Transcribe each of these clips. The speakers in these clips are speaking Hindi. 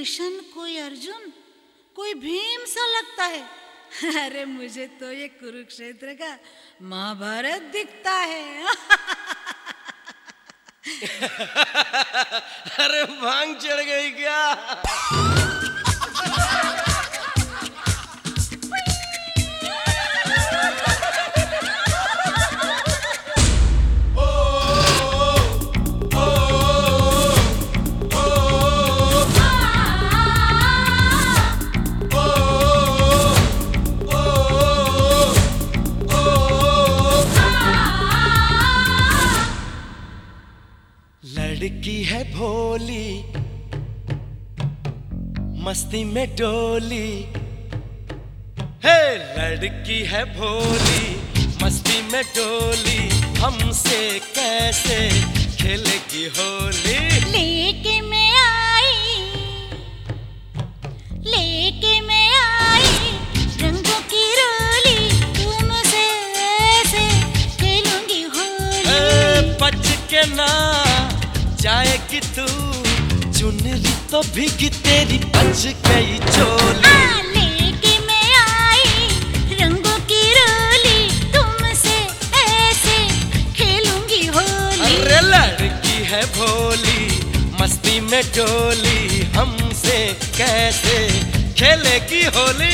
कृष्ण, कोई अर्जुन, कोई भीम सा लगता है। अरे मुझे तो ये कुरुक्षेत्र का महाभारत दिखता है। अरे भांग चढ़ गई क्या? लड़की है भोली, मस्ती में डोली। हे लड़की है भोली, मस्ती में डोली, हमसे कैसे खेलेगी होली? लेके मैं आई रंगों की रोली, तुमसे ऐसे खेलूंगी होली। बच के ना जाएगी तू, चुनरी तो भीगी तेरी बच गई चोली। लेके मैं आई रंगों की रोली, तुमसे ऐसे खेलूंगी होली। अरे लड़की है भोली, मस्ती में डोली, हमसे कैसे खेलेगी होली?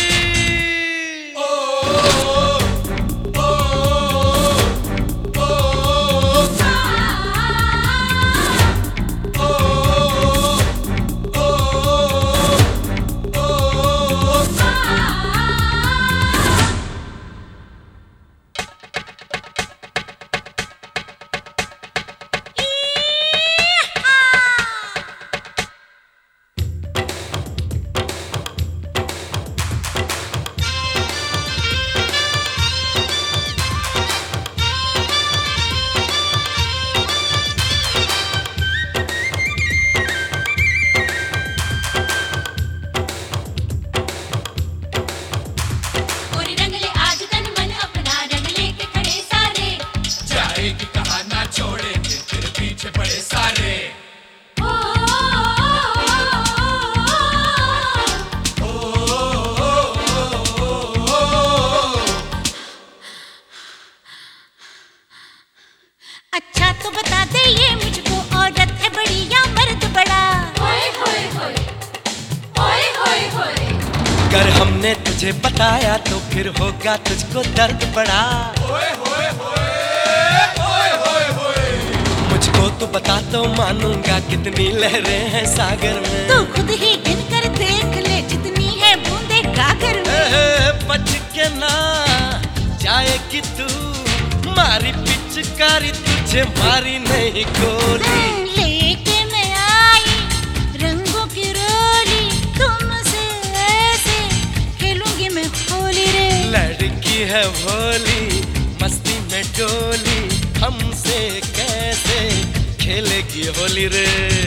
अच्छा तो बता दे ये मुझको, औरत है बड़ी या मर्द बड़ा? होए होए होए, होए होए होए। अगर हमने तुझे बताया तो फिर होगा तुझको दर्द बड़ा। होए होए होए, होए होए होए। मुझको तो बता तो मानूंगा, कितनी लहरें हैं सागर में। तू खुद ही गिन कर देख ले, जितनी है बूंदे गागर में। बच के ना जाएगी तू, मारी पिचकारी तुझे मारी नहीं गोली। लेके मैं आई रंगों की रोली, तुमसे ऐसे खेलूंगी मैं होली रे। लड़की है भोली, मस्ती में डोली, हमसे कैसे खेलेगी होली रे?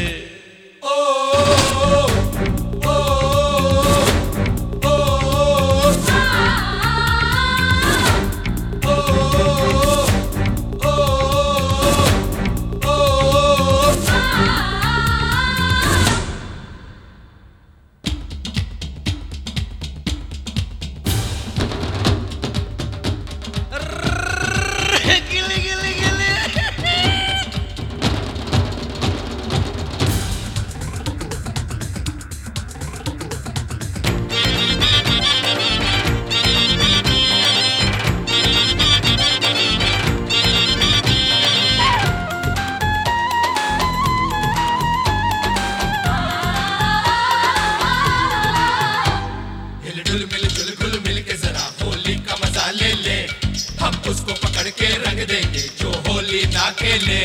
उसको पकड़ के रंग देंगे जो होली ना खेले।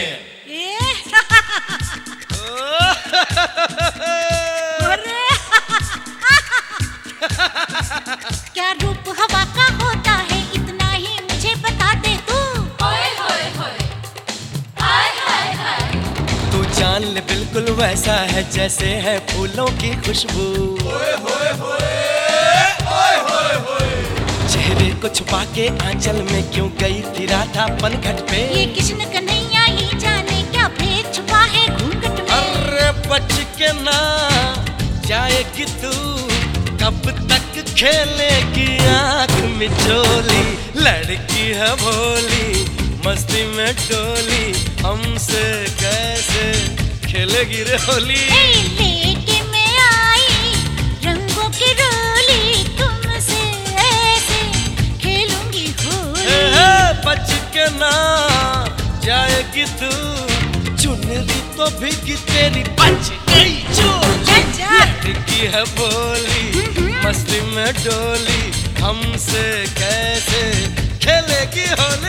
क्या रूप हवा का होता है, इतना ही मुझे बता दे तू। होए होए होए, हाय हाय हाय। तू जान ले बिल्कुल वैसा है जैसे है फूलों की खुशबू। होए होए होए, होए होए होए। चेहरे को छुपा के आंचल में क्यों गई थी राधा पनघट पे? ये कृष्ण कन्हैया ही जाने क्या भेद छुपा है घूंघट में। अरे बच के ना जाए जाएगी तू, कब तक खेलेगी आँख मिचोली। लड़की है भोली मस्ती में डोली, हमसे कैसे खेलेगी रे होली। लेके मैं आई रंगों की रोली, तुमसे ऐसे खेलूंगी होली। बच के ना जाएगी तू, चुनरी तो भीगी तेरी बच गई चोली। लड़की है भोली मस्ती में डोली, हमसे कैसे खेलेगी होली।